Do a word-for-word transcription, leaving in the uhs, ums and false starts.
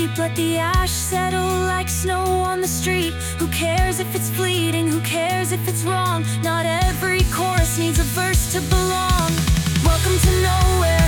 deep, let the ash settle like snow on the street. Who cares if it's fleeting, who cares if it's wrong? Not every chorus needs a verse to belong. Welcome to nowhere.